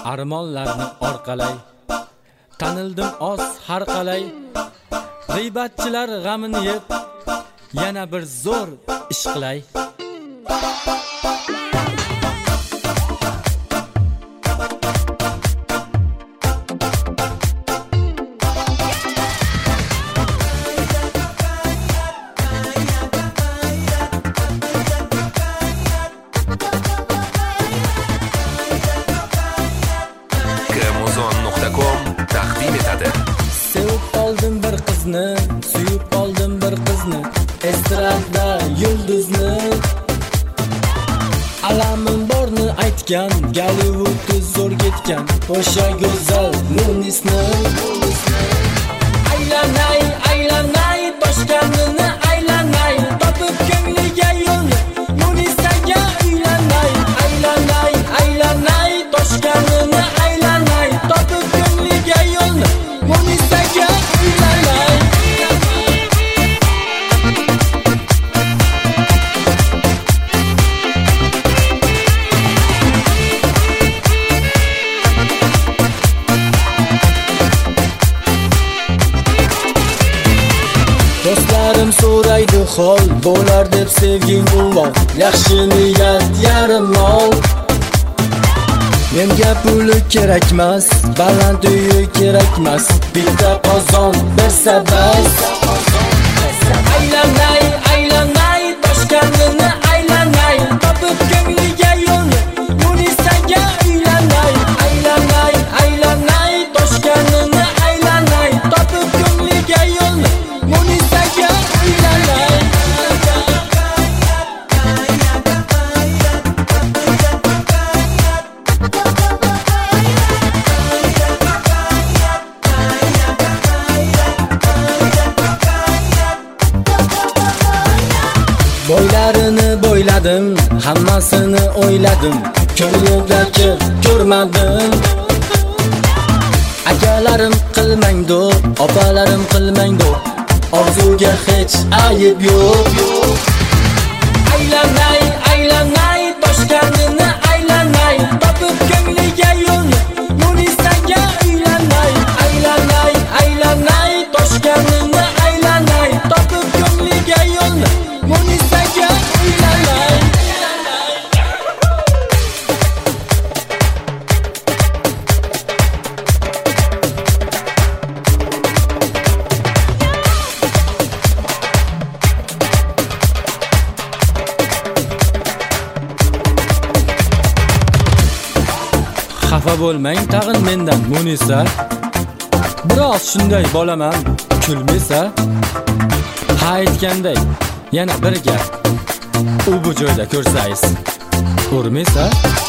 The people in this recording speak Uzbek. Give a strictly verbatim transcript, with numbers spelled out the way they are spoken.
armonlarni orqalay. Tanildim oz har qalay. G'iybatchilar g'amini yeb, yana bir zo'r ish qilay. taqdim etadi. Sevib qoldim bir qizni, suyib qoldim bir qizni, estrada yulduzni. Alamim borni aytgan, Gollywoodni zo'r ketgan, o'sha go'zal Munisni. Aylanay, aylanay, toshganini aylanay, topib ko'ngliga yo'lni, Munisaga uylanay. Aylanay, aylanay, toshganini aylanay, topib ko'ngliga yo'lni, Munisaga uylanay. Do'stlarim so'raydi hol, bo'lar deb sevging ulug', yaxshi niyat yarim mol. Menga puli kerakmas, baland uyi kerakmas, bitta qozon bersa bas. Aylanay, aylanay, toshganini aylanay, topib ko'ngliga yo'lni, Munisaga uylanay. Aylanay, aylanay, toshganini aylanay, topib ko'ngliga yo'lni, Munisaga uylanay. Boylarini boyladim, hammasini o'yladim, ko'nglimdagi ko'rmadim. Akalarim qilmang do'q, opalarim qilmang do'q, orzuga hech ayib yo'q. Aylanay, aylanay, toshganini aylanay, topib ko'ngliga yo'lni, Munisaga uylanay. Aylanay, aylanay, toshganini aylanay, topib ko'ngliga yo'lni, Munisaga uylanay. Xafa bo'lmang tag'in mendan Munisa. Biroz shunday bolaman, kulmisa. Ha aytganday, yana bir gap. U bu joyda ko'rsangiz, urmisa.